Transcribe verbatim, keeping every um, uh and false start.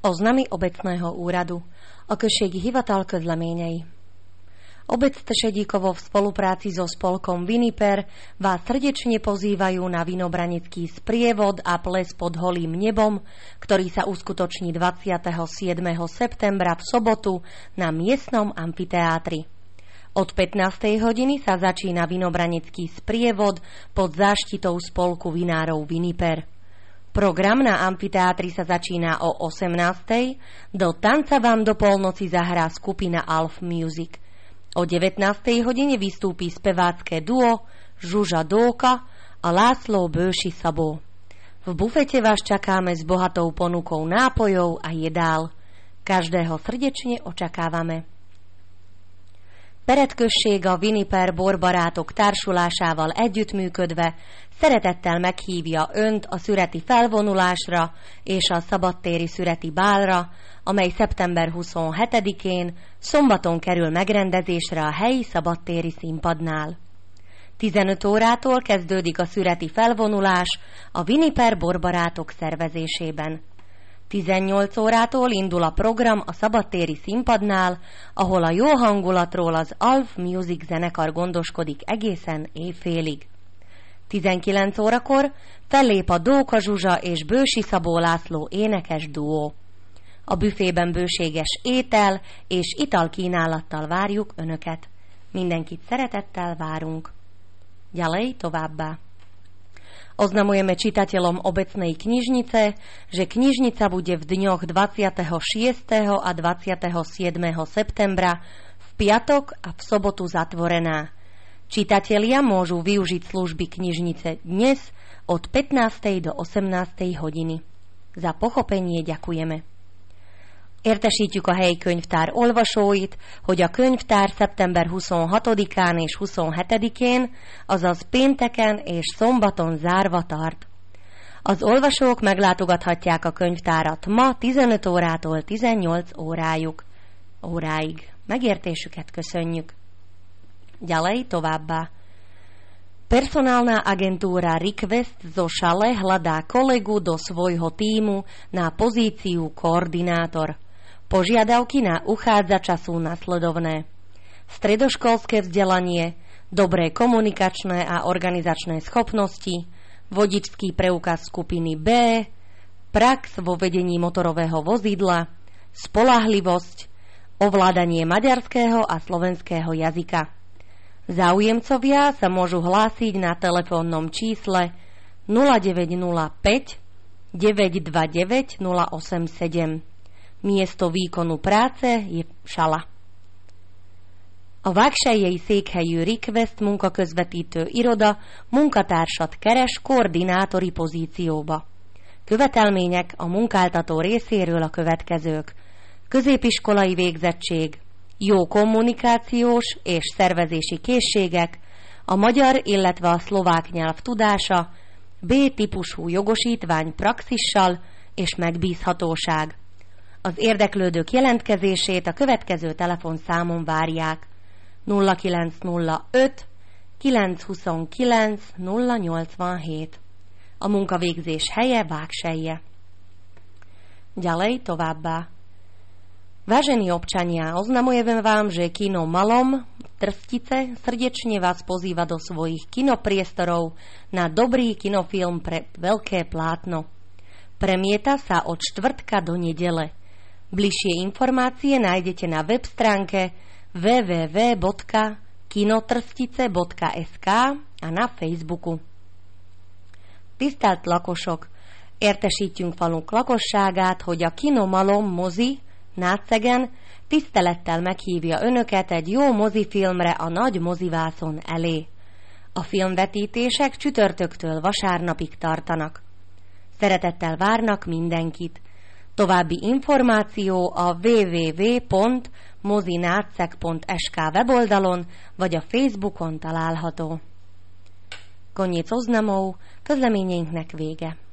Oznamy obecného úradu. A községi hivatal közleményei. Obec Tešedíkovo v spolupráci so spolkom Viniper vás srdečne pozývajú na vinobranický sprievod a ples pod holým nebom, ktorý sa uskutoční dvadsiateho siedmeho septembra v sobotu na miestnom amfiteátri. Od pätnástej hodiny sa začína vinobranický sprievod pod záštitou spolku vinárov Viniper. Program na amfiteátri sa začína o osemnástej. Do tanca vám do polnoci zahrá skupina Alf Music. O devätnástej hodine vystúpi spevácké duo Žuža Dóka a László Bősi Szabó. V bufete vás čakáme s bohatou ponukou nápojov a jedál. Každého srdečne očakávame. Peredközség a Viniper borbarátok társulásával együttműködve szeretettel meghívja Önt a szüreti felvonulásra és a szabadtéri szüreti bálra, amely szeptember huszonhetedikén szombaton kerül megrendezésre a helyi szabadtéri színpadnál. tizenöt órától kezdődik a szüreti felvonulás a Viniper borbarátok szervezésében. tizennyolc órától indul a program a szabadtéri színpadnál, ahol a jó hangulatról az Alf Music zenekar gondoskodik egészen éjfélig. tizenkilenc órakor fellép a Dóka Zsuzsa és Bősi Szabó László énekes duó. A büfében bőséges étel és italkínálattal várjuk Önöket. Mindenkit szeretettel várunk. Ďalej továbbá. Oznamujeme čitateľom obecnej knižnice, že knižnica bude v dňoch dvadsiateho šiesteho a dvadsiateho siedmeho septembra v piatok a v sobotu zatvorená. Čitatelia môžu využiť služby knižnice dnes od pätnástej do osemnástej hodiny. Za pochopenie ďakujeme. Értesítjük a helyi könyvtár olvasóit, hogy a könyvtár szeptember huszonhatodikán és huszonhetedikén, azaz pénteken és szombaton zárva tart. Az olvasók meglátogathatják a könyvtárat ma tizenöt órától tizennyolc órájuk. óráig. Megértésüket köszönjük. Ďalej továbbá. Personálna agentúra Request zo Šale hľadá kolegu do svojho tímu na pozíciu koordinátor. Požiadavky na uchádzača sú nasledovné. Stredoškolské vzdelanie, dobré komunikačné a organizačné schopnosti, vodičský preukaz skupiny B, prax vo vedení motorového vozidla, spoľahlivosť, ovládanie maďarského a slovenského jazyka. Záujemcovia sa môžu hlásiť na telefónnom čísle nula deväť nula päť deväť dva deväť nula osem sedem. Miesto výkonu práce je Sala. A vágselyei székhelyű Request munkaközvetítő iroda munkatársat keres koordinátori pozícióba. Követelmények a munkáltató részéről a következők: középiskolai végzettség, jó kommunikációs és szervezési készségek, a magyar, illetve a szlovák nyelv tudása, B-típusú jogosítvány praxissal és megbízhatóság. Az érdeklődők jelentkezését a következő telefonszámon várják: nulla kilenc nulla öt kilenc huszonkilenc nulla nyolcvanhét. A munkavégzés helye Vágselje. Ďalej továbbá. Vážení občania, oznamujeme vám, že kino Malom Trstice srdečne vás pozýva do svojich kinopriestorov na dobrý kinofilm pre veľké plátno. Premieta sa od štvrtka do nedele. Bližšie informácie nájdete na web stránke w w w bodka kinotrstice bodka es ká a na Facebooku. Tisztelt lakosok! Értesítjünk falunk lakosságát, hogy a Kino Malom mozi Nácegen tisztelettel meghívja Önöket egy jó mozifilmre a nagy mozivászon elé. A filmvetítések csütörtöktől vasárnapig tartanak. Szeretettel várnak mindenkit. További információ a w w w pont mozináceg pont es ká weboldalon vagy a Facebookon található. Koniec oznamov, közleményeinknek vége.